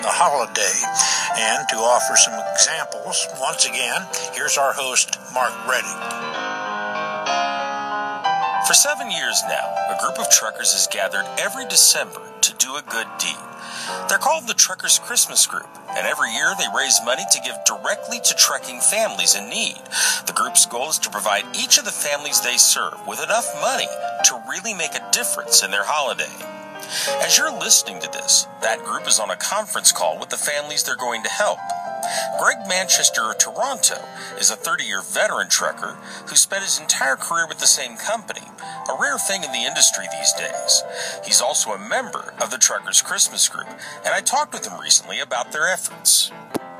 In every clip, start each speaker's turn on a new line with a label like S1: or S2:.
S1: the holiday. And to offer some examples, once again, here's our host, Mark Reddick.
S2: For 7 years now, a group of truckers has gathered every December to do a good deed. They're called the Truckers Christmas Group, and every year they raise money to give directly to trucking families in need. The group's goal is to provide each of the families they serve with enough money to really make a difference in their holiday. As you're listening to this, that group is on a conference call with the families they're going to help. Greg Manchester of Toronto is a 30-year veteran trucker who spent his entire career with the same company, a rare thing in the industry these days. He's also a member of the Truckers Christmas Group, and I talked with him recently about their efforts.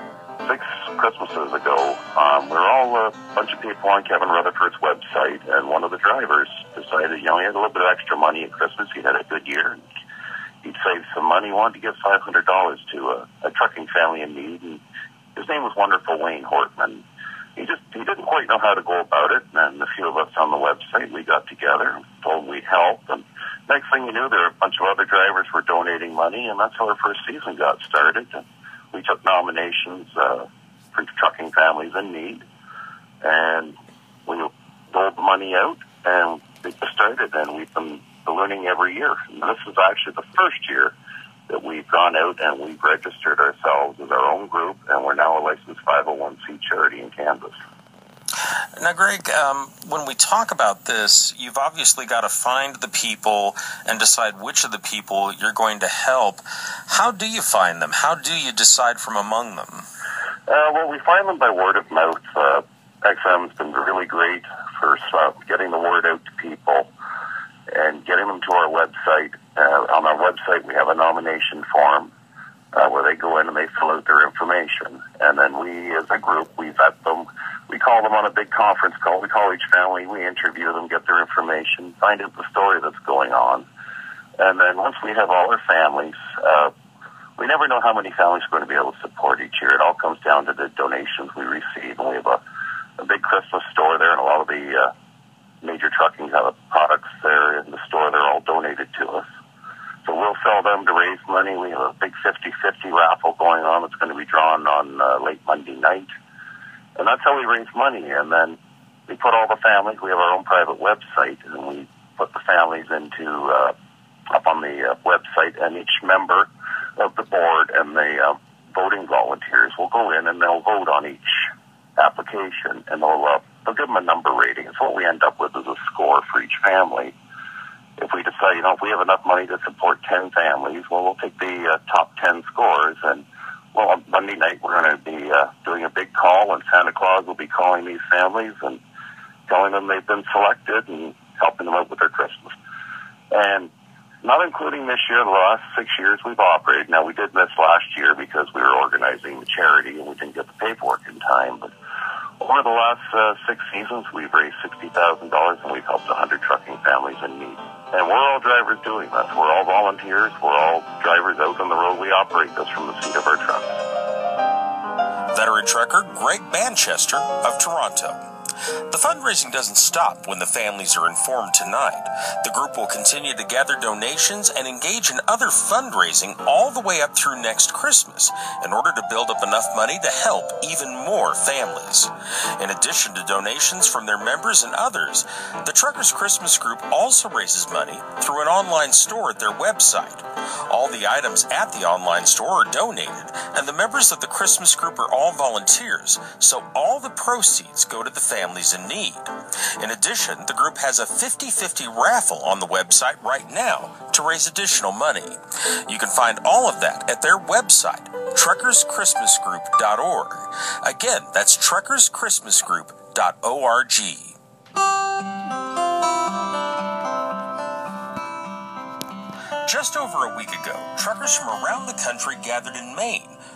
S3: 6 Christmases ago, we were all a bunch of people on Kevin Rutherford's website, and one of the drivers decided, he had a little bit of extra money at Christmas. He had a good year. He'd saved some money. He wanted to give $500 to a trucking family in need, and his name was Wonderful Wayne Hortman. He didn't quite know how to go about it, and a few of us on the website, we got together, told him we'd help, and next thing you knew, there were a bunch of other drivers were donating money, and that's how our first season got started. And we took nominations for trucking families in need, and we doled the money out, and we just started, and we've been ballooning every year. And this is actually the first year that we've gone out and we've registered ourselves as our own group, and we're now a licensed 501c charity in Kansas.
S2: Now, Greg, when we talk about this, you've obviously got to find the people and decide which of the people you're going to help. How do you find them? How do you decide from among them?
S3: Well, we find them by word of mouth. XM's been really great for getting the word out to people and getting them to our website. On our website, we have a nomination form where they go in and they fill out their information. And then we, as a group, we vet them. We call them on a big conference call. We call each family. We interview them, get their information, find out the story that's going on. And then once we have all our families, we never know how many families are going to be able to support each year. It all comes down to the donations we receive. And we have a big Christmas store there, and a lot of the major trucking products there in the store, they're all donated to us. So we'll sell them to raise money. We have a big 50-50 raffle going on that's going to be drawn on late Monday night. And that's how we raise money. And then we put all the families, we have our own private website, and we put the families into up on the website, and each member of the board and the voting volunteers will go in and they'll vote on each application, and they'll give them a number rating. So what we end up with is a score for each family. If we decide, if we have enough money to support 10 families, well, we'll take the top 10 scores, and on Monday night we're going to be doing a big call, and Santa Claus will be calling these families and telling them they've been selected and helping them out with their Christmas. And not including this year, the last 6 years we've operated. Now, we did miss last year because we were organizing the charity and we didn't get the paperwork in time, but over the last 6 seasons, we've raised $60,000 and we've helped 100 trucking families in need. And we're all drivers doing this. We're all volunteers. We're all drivers out on the road. We operate this from the seat of our trucks.
S2: Veteran trucker Greg Manchester of Toronto. The fundraising doesn't stop when the families are informed tonight. The group will continue to gather donations and engage in other fundraising all the way up through next Christmas in order to build up enough money to help even more families. In addition to donations from their members and others, the Truckers Christmas Group also raises money through an online store at their website. All the items at the online store are donated, and the members of the Christmas Group are all volunteers, so all the proceeds go to the families in need. In addition, the group has a 50-50 raffle on the website right now to raise additional money. You can find all of that at their website, truckerschristmasgroup.org. Again, that's truckerschristmasgroup.org. Just over a week ago, truckers from around the country gathered in Maine